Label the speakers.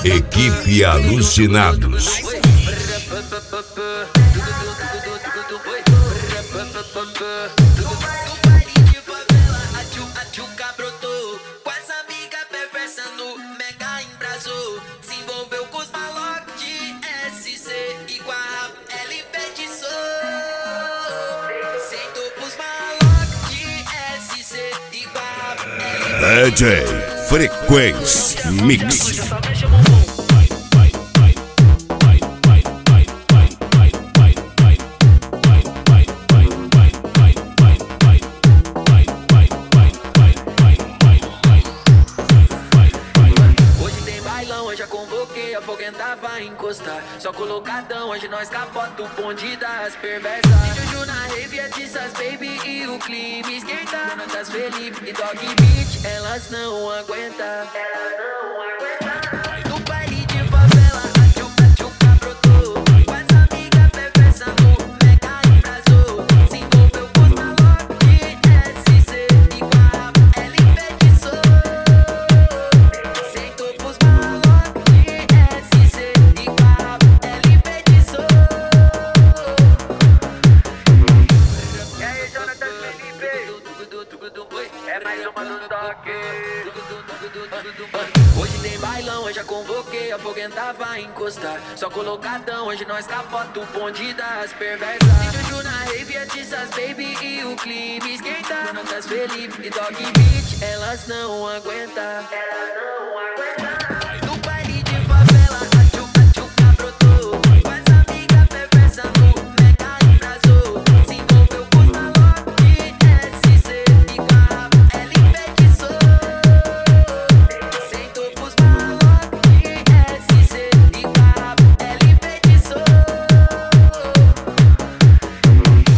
Speaker 1: Equipe Alucinados. DJ Frequência Mix.
Speaker 2: Já convoquei, a foguenta vai encostar. Só colocadão, hoje nós capota o bonde das perversas. E Juju na rave, é Tissas Baby e o clima esquenta. Donatas Felipe e Dog Beat, elas não aguentam. No baile de favela, a tchuca brotou. Com essa amiga perversa no mega embrasou. Se envolveu com os malocos de SC e com a rapa ela enfeitiçou. Sentou pros malocos. Hoje tem bailão, eu já convoquei, a foguenta vai encostar. Só colocadão, hoje nós capota o bonde das perversas. E Juju na rave, é Tissas Baby e o clima esquenta. Donatas Felipe e Dog Beat, elas não aguentam.